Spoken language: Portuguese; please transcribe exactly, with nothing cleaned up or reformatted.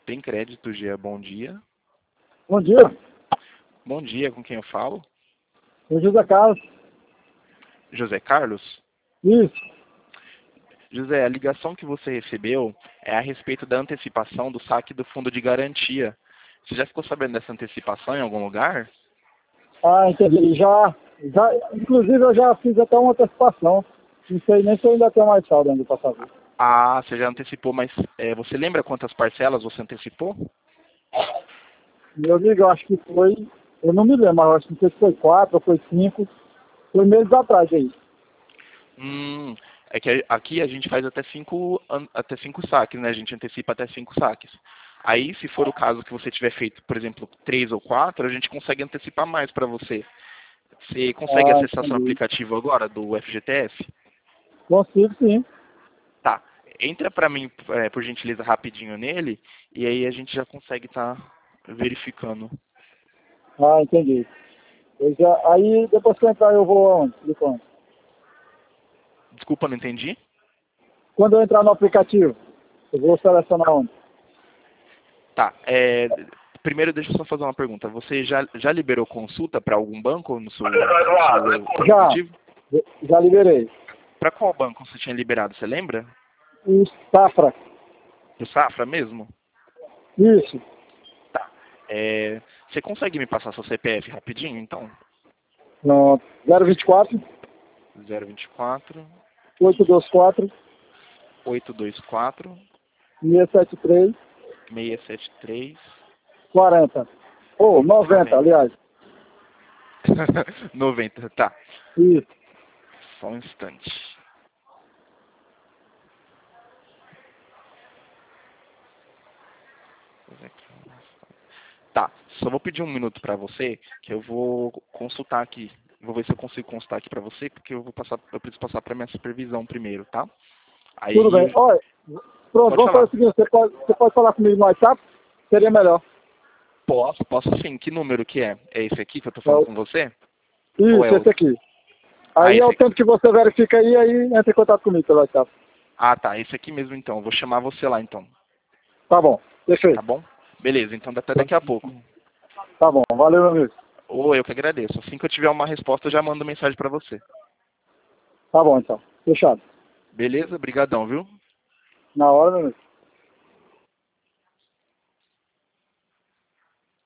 Tem crédito, Gia. Bom dia. Bom dia, Bom dia, com quem eu falo? sou José Carlos. José Carlos? Isso. José, a ligação que você recebeu é a respeito da antecipação do saque do fundo de garantia. Você já ficou sabendo dessa antecipação em algum lugar? Ah, entendi. Já, já, inclusive eu já fiz até uma antecipação. Não sei nem se eu ainda tenho mais saldo ainda para fazer. Ah, você já antecipou, mas é, você lembra quantas parcelas você antecipou? Meu amigo, eu acho que foi, eu não me lembro, mas eu acho que não sei se foi quatro ou foi cinco. Foi meses atrás aí. Hum, é que aqui a gente faz até cinco, an- até cinco saques, né? A gente antecipa até cinco saques. Aí, se for o caso que você tiver feito, por exemplo, três ou quatro, a gente consegue antecipar mais para você. Você consegue Ah, acessar seu entendi. aplicativo agora do F G T S? Consigo sim. Tá. Entra para mim, é, por gentileza, rapidinho nele, e aí a gente já consegue estar verificando. Ah, entendi. Eu já, aí depois que eu entrar eu vou aonde? De quando? Desculpa, não entendi? Quando eu entrar no aplicativo, eu vou selecionar onde? Tá. É, primeiro, deixa eu só fazer uma pergunta. Você já, já liberou consulta para algum banco no seu, no seu Já, aplicativo? já liberei. Para qual banco você tinha liberado? Você lembra? O Safra. Do Safra mesmo? Isso. Tá. É, você consegue me passar seu C P F rapidinho, então? Pronto. zero vinte e quatro, zero vinte e quatro, oitocentos e vinte e quatro, oitocentos e vinte e quatro, seiscentos e setenta e três, seiscentos e setenta e três, quarenta. Ou noventa, noventa. aliás. noventa, tá. Isso. Só um instante. Tá, só vou pedir um minuto para você, que eu vou consultar aqui. Vou ver se eu consigo consultar aqui para você, porque eu vou passar, eu preciso passar para minha supervisão primeiro, tá? Tudo Aí, bem. eu- Olha, pronto, pode vamos fazer falar. o seguinte, você pode, você pode falar comigo no WhatsApp? Seria melhor. Posso, posso sim. Que número que é? É esse aqui que eu tô É falando o- com você? Ou é Isso, esse outro? aqui. Ah, Aí é esse o aqui. tempo que você verifica aí, aí entra em contato comigo pelo WhatsApp. Ah, tá. Esse aqui mesmo então. Eu vou chamar você lá então. Tá bom, Tá perfeito. bom? Beleza, então até daqui a pouco. Tá bom, valeu, meu amigo. Ou eu que agradeço. Assim que eu tiver uma resposta, eu já mando mensagem para você. Tá bom, então. Fechado. Beleza? Brigadão, viu? Na hora, meu amigo.